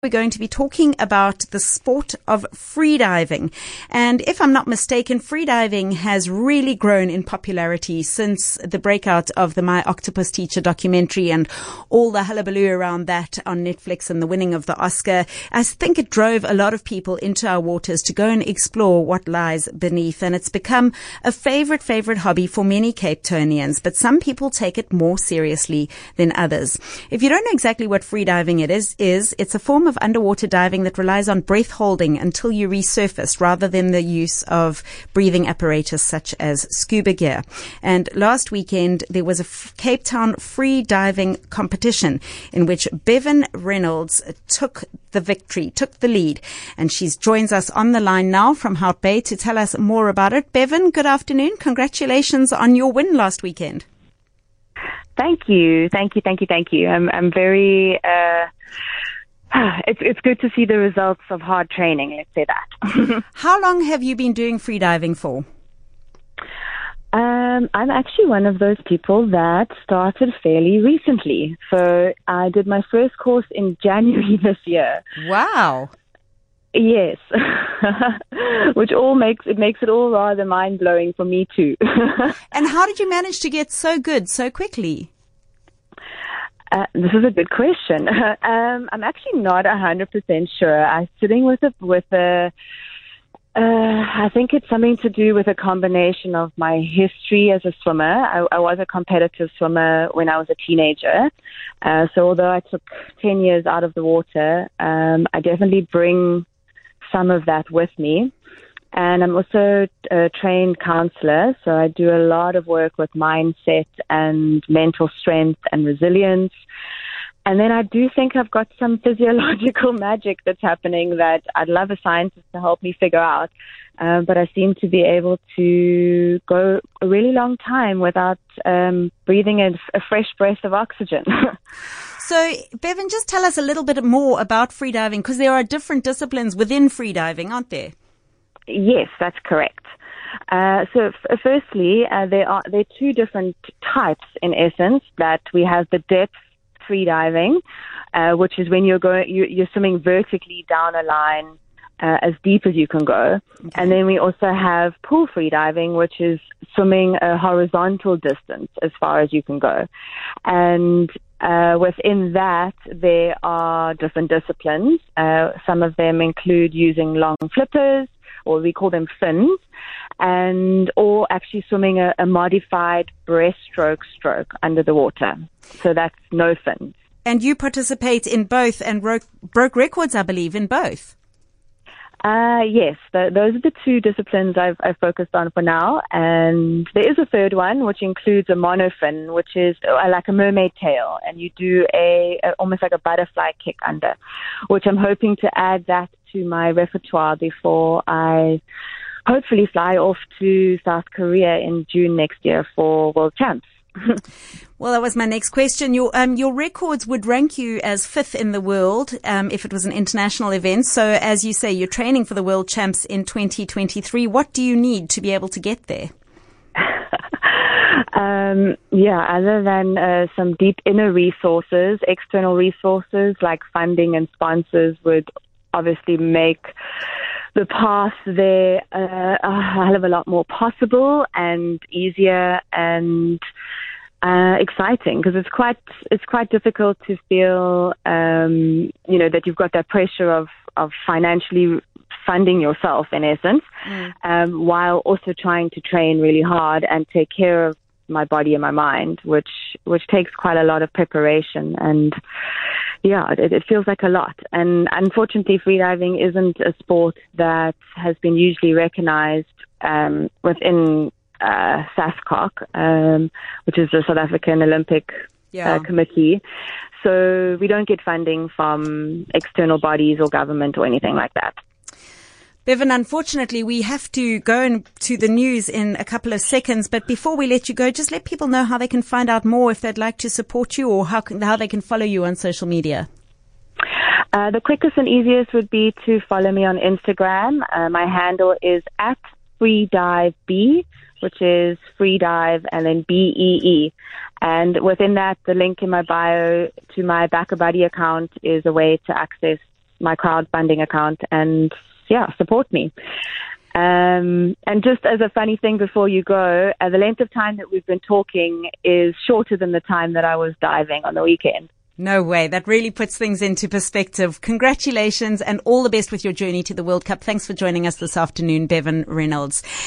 We're going to be talking about the sport of freediving. And if I'm not mistaken, freediving has really grown in popularity since the breakout of the My Octopus Teacher documentary and all the hullabaloo around that on Netflix and the winning of the Oscar. I think it drove a lot of people into our waters to go and explore what lies beneath. And it's become a favorite hobby for many Cape Townians, but some people take it more seriously than others. If you don't know exactly what freediving it's a form of underwater diving that relies on breath holding until you resurface rather than the use of breathing apparatus such as scuba gear. And last weekend there was a Cape Town free diving competition in which Bevan Reynolds took the lead, and she joins us on the line now from Hout Bay to tell us more about it. Bevan, good afternoon. Congratulations on your win last weekend. Thank you. I'm very, it's good to see the results of hard training, let's say that. How long have you been doing freediving for? I'm actually one of those people that started fairly recently. So I did my first course in January this year. Wow. Yes. Which makes it all rather mind-blowing for me too. And how did you manage to get so good so quickly? This is a good question. I'm actually not 100% sure. I'm sitting with I think it's something to do with a combination of my history as a swimmer. I was a competitive swimmer when I was a teenager. So although I took 10 years out of the water, I definitely bring some of that with me. And I'm also a trained counselor, so I do a lot of work with mindset and mental strength and resilience. And then I do think I've got some physiological magic that's happening that I'd love a scientist to help me figure out. But I seem to be able to go a really long time without breathing in a fresh breath of oxygen. So, Bevan, just tell us a little bit more about freediving, because there are different disciplines within freediving, aren't there? Yes, that's correct. Firstly, there are two different types in essence. That we have the depth freediving, which is when you're swimming vertically down a line as deep as you can go. Okay. And then we also have pool freediving, which is swimming a horizontal distance as far as you can go. And within that, there are different disciplines. Some of them include using long flippers, or we call them fins, or actually swimming a modified breaststroke stroke under the water. So that's no fins. And you participate in both and broke records, I believe, in both. Yes, those are the two disciplines I've focused on for now. And there is a third one, which includes a monofin, which is like a mermaid tail. And you do almost like a butterfly kick under, which I'm hoping to add that to my repertoire before I hopefully fly off to South Korea in June next year for World Champs. Well, that was my next question. Your records would rank you as fifth in the world if it was an international event. So, as you say, you're training for the World Champs in 2023. What do you need to be able to get there? Other than some deep inner resources, external resources like funding and sponsors would obviously make the path there a hell of a lot more possible and easier and exciting, because it's quite difficult to feel that you've got that pressure of financially funding yourself in essence, while also trying to train really hard and take care of my body and my mind, which takes quite a lot of preparation. And it feels like a lot. And unfortunately, freediving isn't a sport that has been usually recognized within SASCOC, which is the South African Olympic Committee. So we don't get funding from external bodies or government or anything like that. Bevan, unfortunately, we have to go into the news in a couple of seconds. But before we let you go, just let people know how they can find out more if they'd like to support you, or how they can follow you on social media. The quickest and easiest would be to follow me on Instagram. My handle is @freediveb, which is freedive and then BEE. And within that, the link in my bio to my Back a Buddy account is a way to access my crowdfunding account and support me. And just as a funny thing before you go, the length of time that we've been talking is shorter than the time that I was diving on the weekend. No way. That really puts things into perspective. Congratulations and all the best with your journey to the World Cup. Thanks for joining us this afternoon, Bevan Reynolds.